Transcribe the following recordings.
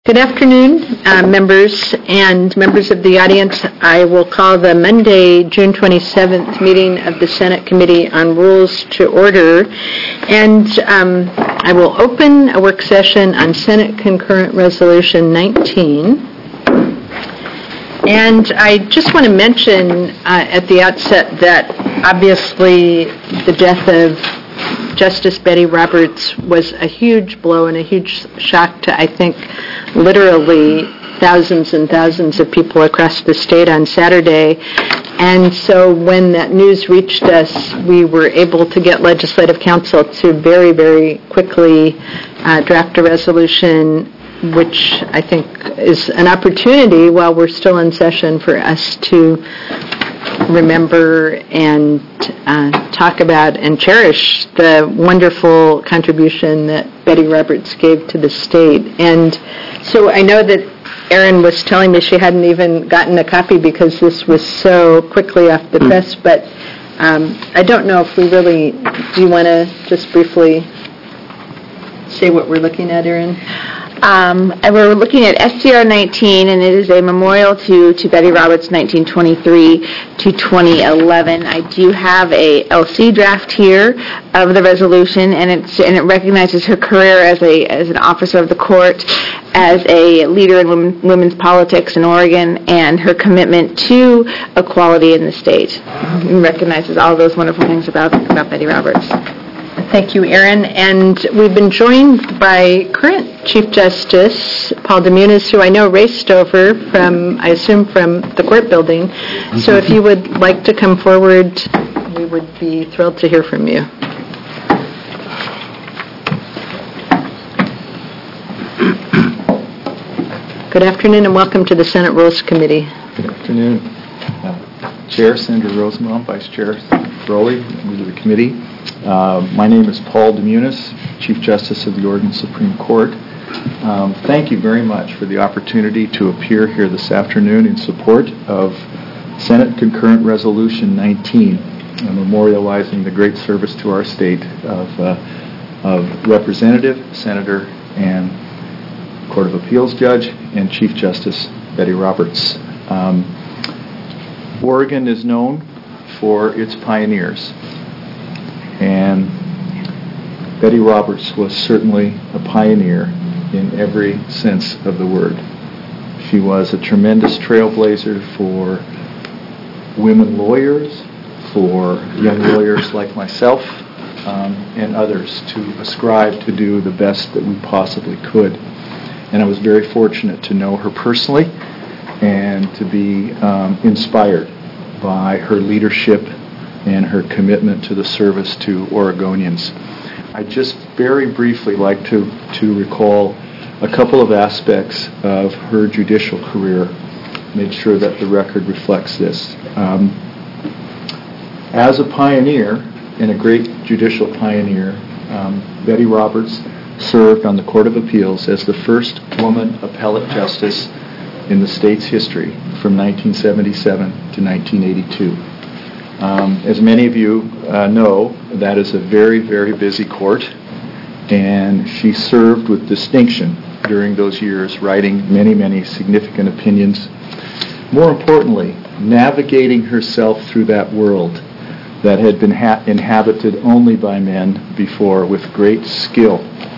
Good afternoon, members and members of the audience. I will call the Monday, June 27th meeting of the Senate Committee on Rules to order. And I will open a work session on Senate Concurrent Resolution 19. And I just want to mention at the outset that obviously the death of Justice Betty Roberts was a huge blow and a huge shock to, I think, literally thousands and thousands of people across the state on Saturday. And so when that news reached us, we were able to get Legislative Counsel to very, very quickly draft a resolution, which I think is an opportunity while we're still in session for us to remember and talk about and cherish the wonderful contribution that Betty Roberts gave to the state. And so I know that Erin was telling me she hadn't even gotten a copy because this was so quickly off the press, but I don't know if we really, do you want to just briefly say what we're looking at, Erin? We're looking at SCR 19, and it is a memorial to Betty Roberts, 1923 to 2011. I do have a LC draft here of the resolution, and it recognizes her career as an officer of the court, as a leader in women's politics in Oregon, and her commitment to equality in the state. It recognizes all those wonderful things about Betty Roberts. Thank you, Erin. And we've been joined by current Chief Justice Paul DeMunis, who I know raced over from the court building. So if you would like to come forward, we would be thrilled to hear from you. Good afternoon and welcome to the Senate Rules Committee. Good afternoon. Chair Sandra Rosenbaum, Vice Chair Rowley, members of the committee. My name is Paul DeMunis, Chief Justice of the Oregon Supreme Court. Thank you very much for the opportunity to appear here this afternoon in support of Senate Concurrent Resolution 19, memorializing the great service to our state of Representative, Senator, and Court of Appeals Judge and Chief Justice Betty Roberts. Oregon is known for its pioneers, and Betty Roberts was certainly a pioneer in every sense of the word. She was a tremendous trailblazer for women lawyers, for young lawyers like myself, and others to ascribe to do the best that we possibly could. And I was very fortunate to know her personally and to be inspired by her leadership and her commitment to the service to Oregonians. I'd just very briefly like to recall a couple of aspects of her judicial career, make sure that the record reflects this. As a pioneer, and a great judicial pioneer, Betty Roberts served on the Court of Appeals as the first woman appellate justice in the state's history from 1977 to 1982. As many of you know, that is a very, very busy court, and she served with distinction during those years, writing many, many significant opinions. More importantly, navigating herself through that world that had been inhabited only by men before with great skill,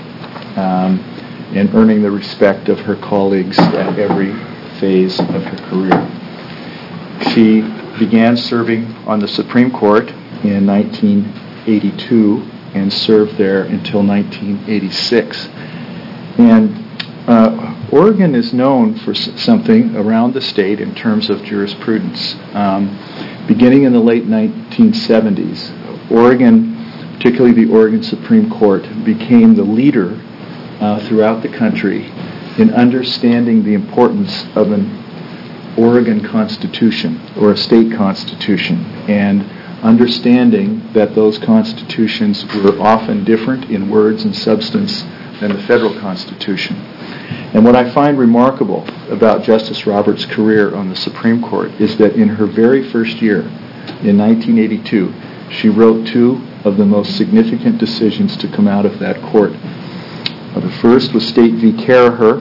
and earning the respect of her colleagues at every phase of her career. She began serving on the Supreme Court in 1982 and served there until 1986. And Oregon is known for something around the state in terms of jurisprudence. Beginning in the late 1970s, Oregon, particularly the Oregon Supreme Court, became the leader throughout the country in understanding the importance of an Oregon Constitution or a state constitution, and understanding that those constitutions were often different in words and substance than the federal Constitution. And what I find remarkable about Justice Roberts' career on the Supreme Court is that in her very first year, in 1982, she wrote two of the most significant decisions to come out of that court. The first was State v. Caraher,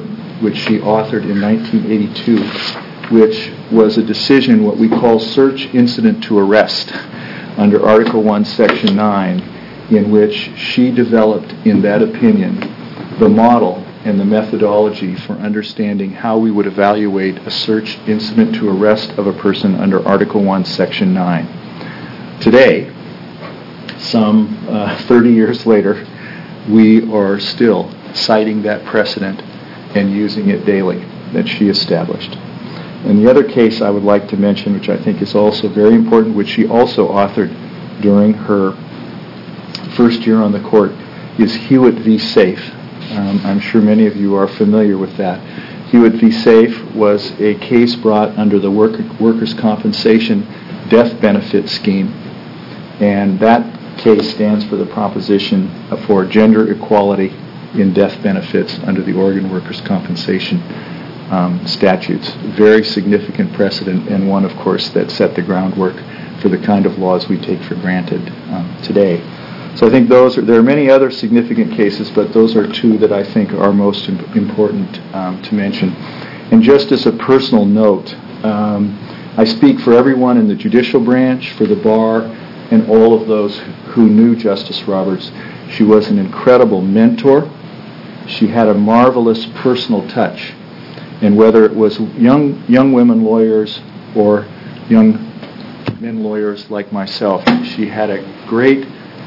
which she authored in 1982, which was a decision, what we call search incident to arrest, under Article 1, Section 9, in which she developed, in that opinion, the model and the methodology for understanding how we would evaluate a search incident to arrest of a person under Article 1, Section 9. Today, some 30 years later, we are still citing that precedent and using it daily that she established. And the other case I would like to mention, which I think is also very important, which she also authored during her first year on the court, is Hewitt v. Safe. I'm sure many of you are familiar with that. Hewitt v. Safe was a case brought under the Workers' Compensation Death Benefit Scheme, and that case stands for the proposition for gender equality in death benefits under the Oregon Workers' Compensation statutes. Very significant precedent, and one, of course, that set the groundwork for the kind of laws we take for granted today. So I think there are many other significant cases, but those are two that I think are most important to mention. And just as a personal note, I speak for everyone in the judicial branch, for the bar, and all of those who knew Justice Roberts. She was an incredible mentor. She had a marvelous personal touch. And whether it was young women lawyers or young men lawyers like myself, she had a great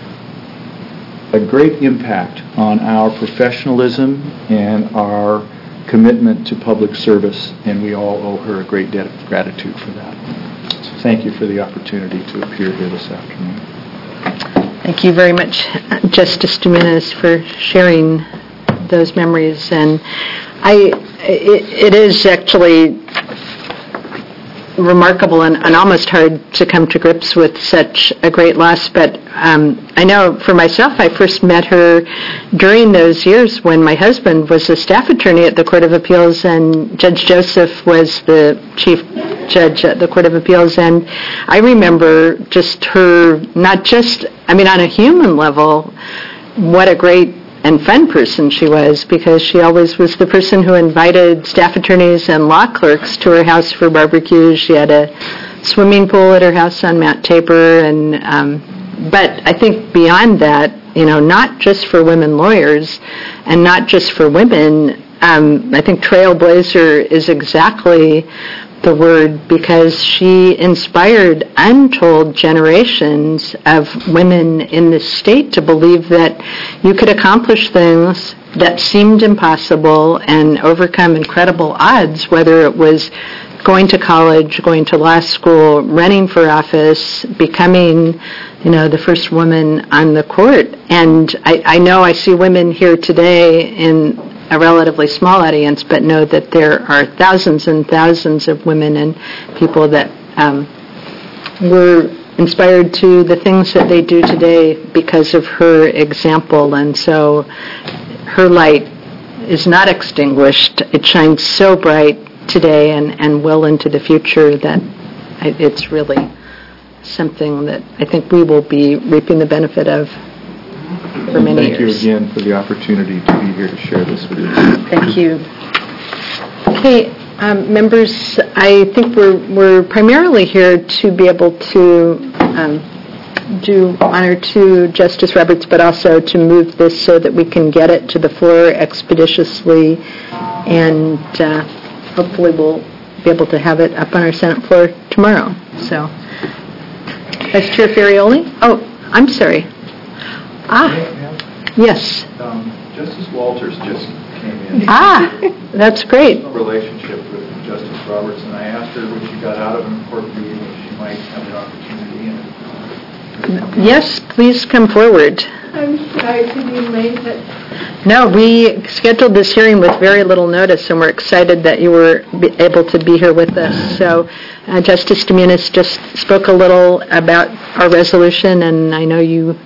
impact on our professionalism and our commitment to public service, and we all owe her a great debt of gratitude for that. So thank you for the opportunity to appear here this afternoon. Thank you very much, Justice Dominguez, for sharing those memories. And it is actually remarkable and almost hard to come to grips with such a great loss, but I know for myself, I first met her during those years when my husband was a staff attorney at the Court of Appeals and Judge Joseph was the chief judge at the Court of Appeals, and I remember just her, not just, on a human level, what a great and fun person she was, because she always was the person who invited staff attorneys and law clerks to her house for barbecues. She had a swimming pool at her house on Mount Tabor, and but I think beyond that, not just for women lawyers and not just for women, I think trailblazer is exactly the word, because she inspired untold generations of women in this state to believe that you could accomplish things that seemed impossible and overcome incredible odds, whether it was going to college, going to law school, running for office, becoming, the first woman on the court. And I know I see women here today in a relatively small audience, but know that there are thousands and thousands of women and people that were inspired to the things that they do today because of her example. And so her light is not extinguished. It shines so bright today and well into the future that it's really something that I think we will be reaping the benefit of for many years. Thank you again for the opportunity to be here to share this with you. Thank you. Okay, members, I think we're primarily here to be able to do honor to Justice Roberts, but also to move this so that we can get it to the floor expeditiously, and hopefully we'll be able to have it up on our Senate floor tomorrow. So, Vice Chair Ferrioli? Oh, I'm sorry. Yes. Justice Walters just came in. That's great. No relationship with Justice Roberts, and I asked her when she got out of an important meeting if she might have an opportunity. Yes, please come forward. I'm sorry to be late, but... No, we scheduled this hearing with very little notice, and we're excited that you were able to be here with us. So Justice Dominguez just spoke a little about our resolution, and I know you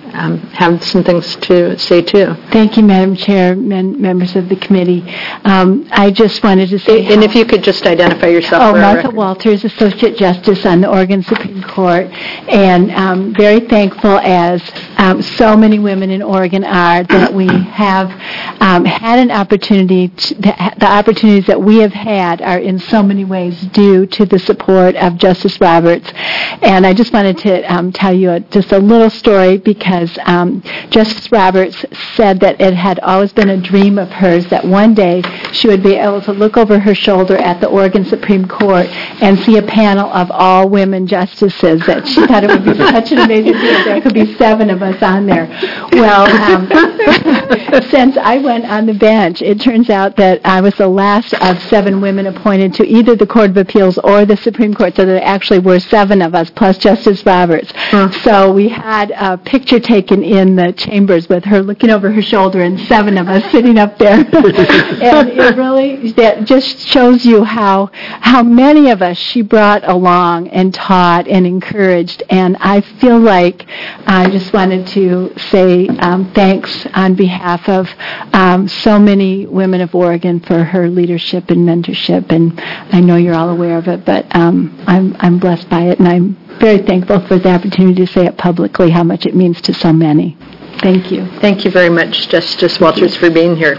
have some things to say too. Thank you, Madam Chair, members of the committee. I just wanted to say... And if you could just identify yourself. Martha Walters, Associate Justice on the Oregon Supreme Court, and very thankful, as so many women in Oregon are, that we have had an opportunity, the opportunities that we have had are in so many ways due to the support of Justice Roberts. And I just wanted to tell you just a little story, because Justice Roberts said that it had always been a dream of hers that one day she would be able to look over her shoulder at the Oregon Supreme Court and see a panel of all women justices, that she thought it would be such an amazing thing. There could be 7 of us on there. Well, since I went on the bench, it turns out that I was the last of 7 women appointed to either the Court of Appeals or the Supreme Court, so there actually were 7 of us, plus Justice Roberts. So we had a picture taken in the chambers with her looking over her shoulder and 7 of us sitting up there. And it really, that just shows you how many of us she brought along and taught and encouraged. And I feel like I just wanted to say thanks on behalf of so many women of Oregon for her leadership and mentorship. And I know you're all aware of it, but I'm blessed by it, and I'm very thankful for the opportunity to say it publicly, how much it means to so many. Thank you. Thank you very much, Justice Walters, for being here.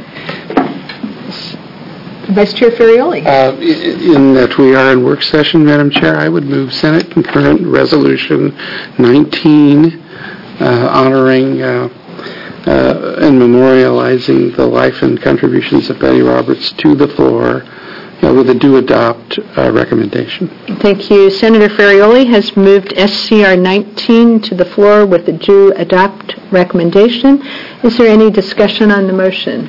Vice Chair Ferrioli. In that we are in work session, Madam Chair, I would move Senate Concurrent Resolution 19, honoring and memorializing the life and contributions of Betty Roberts to the floor, with a do adopt recommendation. Thank you. Senator Ferrioli has moved SCR 19 to the floor with a do adopt recommendation. Is there any discussion on the motion?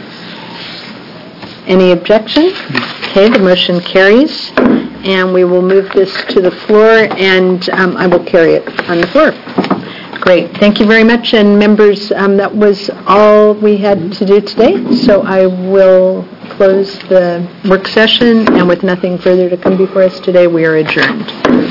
Any objection? Okay, the motion carries, and we will move this to the floor, and I will carry it on the floor. Great. Thank you very much, and members, that was all we had to do today, so I will close the work session, and with nothing further to come before us today, we are adjourned.